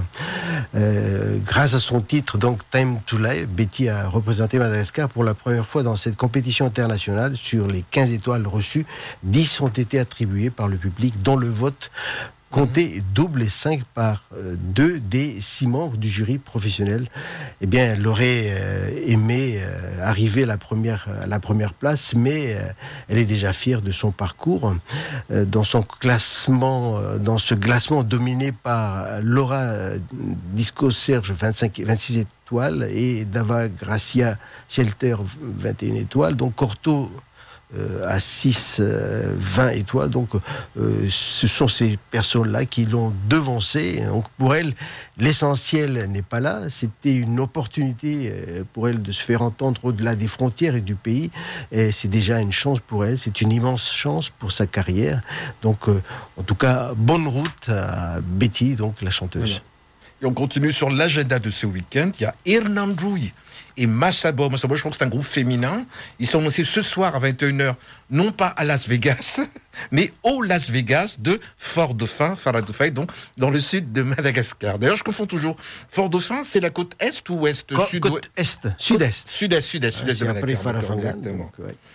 Euh, grâce à son titre, donc Time to Live, Betty a représenté Madagascar pour la première fois dans cette compétition internationale. Sur les quinze étoiles reçues, dix ont été attribuées par le public, dont le vote compté double et cinq par euh, deux des six membres du jury professionnel. Eh bien, elle aurait euh, aimé euh, arriver à la première, à la première place, mais euh, elle est déjà fière de son parcours. Euh, dans son classement, euh, dans ce classement dominé par Laura euh, Disco Serge, vingt-cinq, vingt-six étoiles, et Dava Gracia Shelter, vingt et une étoiles. Donc, Corto Euh, à six, euh, vingt étoiles. Donc, euh, ce sont ces personnes-là qui l'ont devancé. Donc, pour elle, l'essentiel n'est pas là. C'était une opportunité euh, pour elle de se faire entendre au-delà des frontières et du pays. Et c'est déjà une chance pour elle. C'est une immense chance pour sa carrière. Donc, euh, en tout cas, bonne route à Betty, donc la chanteuse. Voilà. Et on continue sur l'agenda de ce week-end. Il y a Irnamdrouy et Massabo. Massabo, je crois que c'est un groupe féminin. Ils sont lancés ce soir à vingt et une heures, non pas à Las Vegas, mais au Las Vegas de Fort-Dauphin, Fara-Dauphin, donc dans le sud de Madagascar. D'ailleurs, je confonds toujours. Fort-Dauphin, c'est la côte est ou ouest? Co- sud côte est, sud-est. Sud-est, sudest, sud-est Ah, de c'est après Madagascar. Farafangan, Exactement. donc, ouais.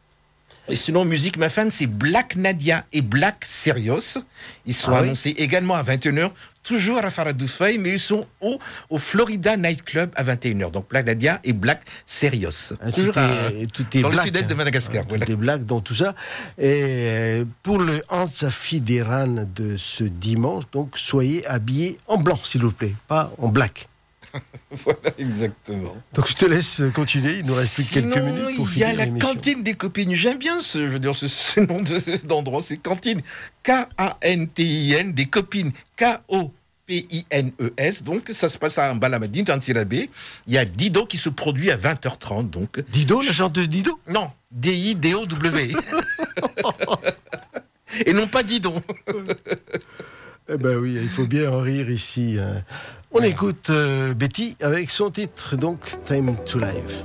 Et sinon, musique, ma fan, c'est Black Nadia et Black Serious. Ils sont Ah oui annoncés également à vingt et une heures, toujours à Fara-Dauphin, mais ils sont au, au Florida Night Club à vingt et une heures. Donc Black Nadia et Black Serious. Ah, toujours tout est, à- tout est dans black, le sud-est de hein. Madagascar. Ah, Voilà. Tout est black dans tout ça. Et euh, pour le Antsafi d'Iran de ce dimanche, donc soyez habillés en blanc, s'il vous plaît, pas en black. Voilà, exactement. Donc je te laisse continuer, il nous reste plus que quelques Sinon, minutes pour il y a finir la l'émission. cantine des copines. J'aime bien ce, je veux dire, ce, ce nom de- d'endroit, c'est cantine. K A N T I N, des copines. K O P I N E S. Donc, ça se passe à Mbalamadine, Tantirabé. Il y a Dido qui se produit à vingt heures trente. Donc. Dido, la chanteuse Dido? Non, D I D O W. Et non pas Didon. Eh ben oui, il faut bien en rire ici. hein. On écoute euh, Betty avec son titre, donc Time to Live.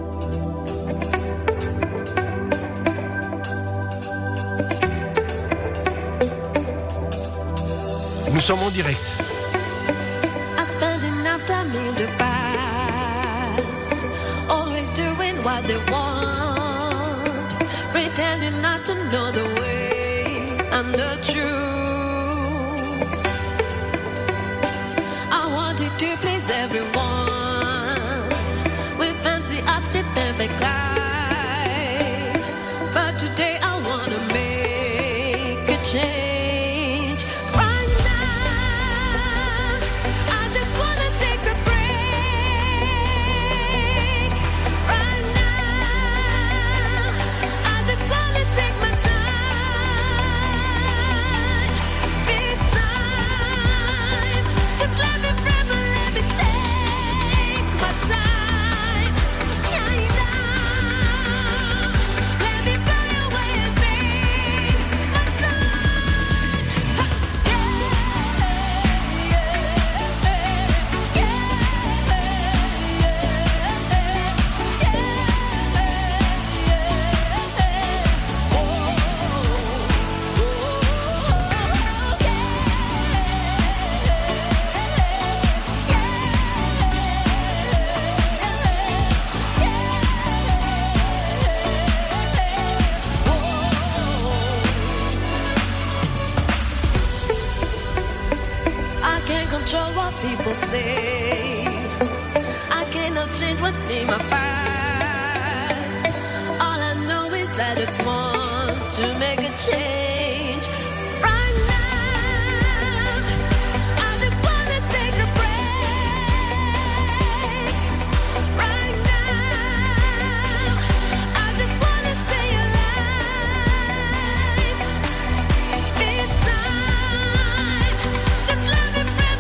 Nous sommes en direct. I spend enough time in the past, always doing what they want, pretending not to know the way and the truth. I wanted to please everyone with fancy outfit and the guy, but today I wanna make a change. People say I cannot change what's in my past. All I know is I just want to make a change. Right now, I just wanna take a break. Right now, I just wanna stay alive. This time, just let me breathe.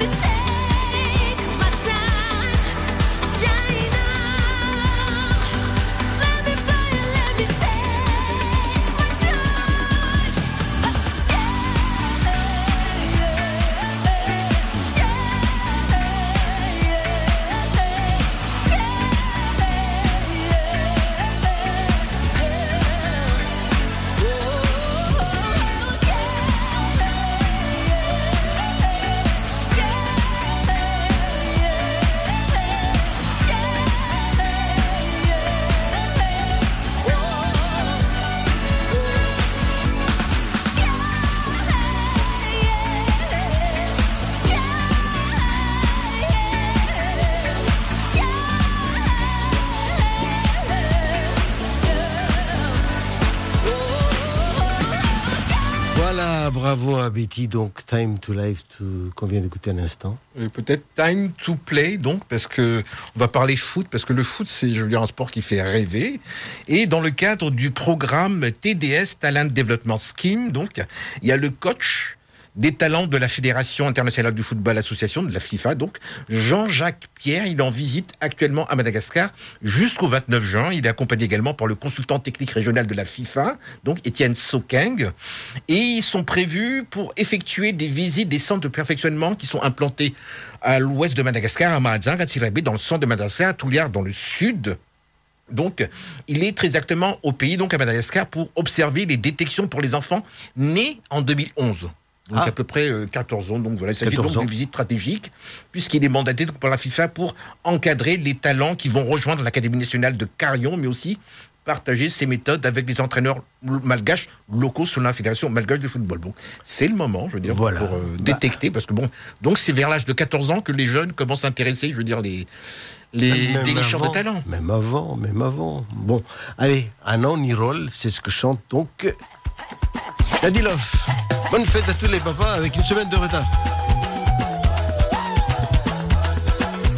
Voilà, bravo à Betty, donc Time to Live to- qu'on vient d'écouter à l'instant. Et peut-être time to play, donc, parce que on va parler foot, parce que le foot, c'est, je veux dire, un sport qui fait rêver. Et dans le cadre du programme T D S, Talent Development Scheme, donc, il y a le coach des talents de la Fédération internationale du football association, de la FIFA, donc, Jean-Jacques Pierre. Il est en visite actuellement à Madagascar jusqu'au vingt-neuf juin. Il est accompagné également par le consultant technique régional de la FIFA, donc Étienne Sokeng. Et ils sont prévus pour effectuer des visites des centres de perfectionnement qui sont implantés à l'ouest de Madagascar, à Mahadzang, à Tsirabé, dans le centre de Madagascar, à Touliar, dans le sud. Donc, il est très exactement au pays, donc à Madagascar, pour observer les détections pour les enfants nés en deux mille onze. Donc, Ah. à peu près euh, quatorze ans. Donc, voilà, il s'agit donc quatorze ans. d'une visite stratégique, puisqu'il est mandaté donc, par la FIFA pour encadrer les talents qui vont rejoindre l'Académie nationale de Carillon, mais aussi partager ses méthodes avec les entraîneurs malgaches locaux sur la Fédération malgache de football. Bon, c'est le moment, je veux dire, Voilà. pour euh, Bah. détecter, parce que bon, donc c'est vers l'âge de quatorze ans que les jeunes commencent à intéresser, je veux dire, les, les Même dénicheurs avant, de talent. Même avant, même avant. Bon, allez, Anan Nirol, c'est ce que chante donc Dadilov. Bonne fête à tous les papas avec une semaine de retard.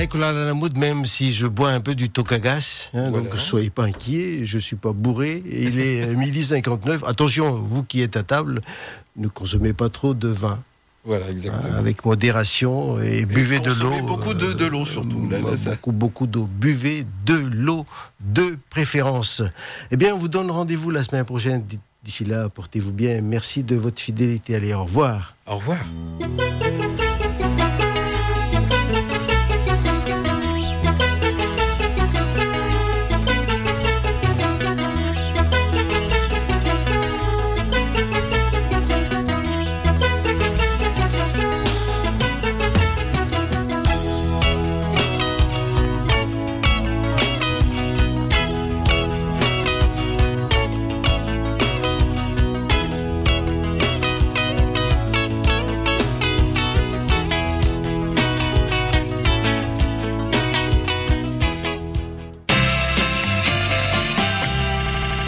Nicolas Lanamoud, même si je bois un peu du Tokagas, hein, Voilà. donc soyez pas inquiets, je suis pas bourré. Et il est euh, midi cinquante-neuf. Attention, vous qui êtes à table, ne consommez pas trop de vin. Voilà, exactement. Hein, avec modération et, Et buvez de l'eau. consommez beaucoup de, de l'eau surtout. Là, là, ça- Beaucoup, beaucoup d'eau. Buvez de l'eau de préférence. Eh bien, on vous donne rendez-vous la semaine prochaine. D'ici là, portez-vous bien. Merci de votre fidélité. Allez, au revoir. Au revoir.